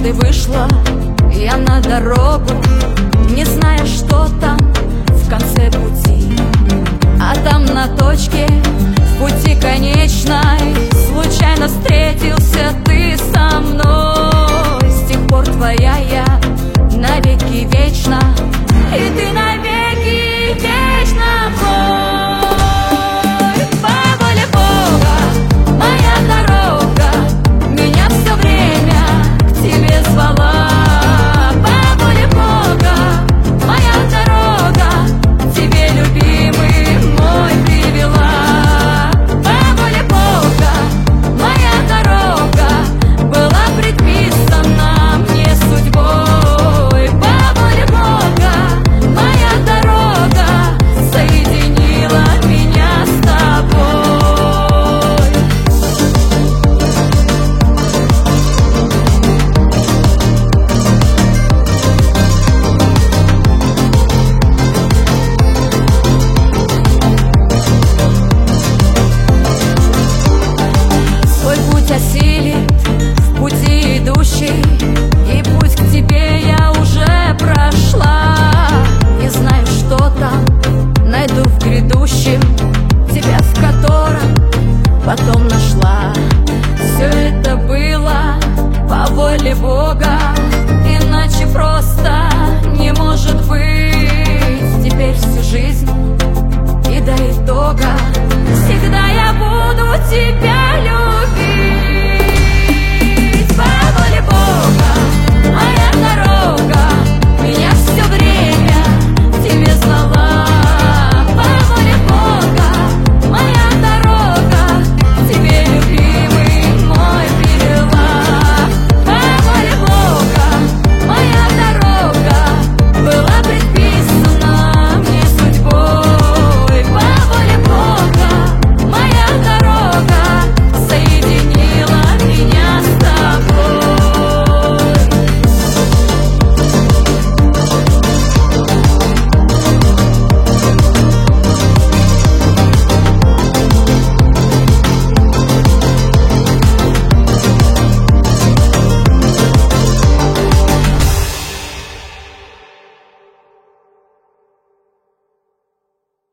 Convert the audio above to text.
Однажды вышла я на дорогу, не зная, что там в конце пути. А там на точке в пути конечной случайно встретился ты со мной. С тех пор твоя я навеки вечна, и ты навеки вечно мой. По воле Бога моя дорога меня все время к тебе звала. По воле Бога моя дорога тебе, любимый мой, привела. По воле Бога моя дорога была предписана мне судьбой. По воле Бога моя дорога соединила меня с тобой. Свой путь осилит в пути идущий, и путь к тебе я уже прошла. Не знаю, что там найду в грядущем, тебя, в котором потом нашла. Все это было по воле Бога, иначе просто не может быть. Теперь всю жизнь и до итога всегда я буду тебя любить.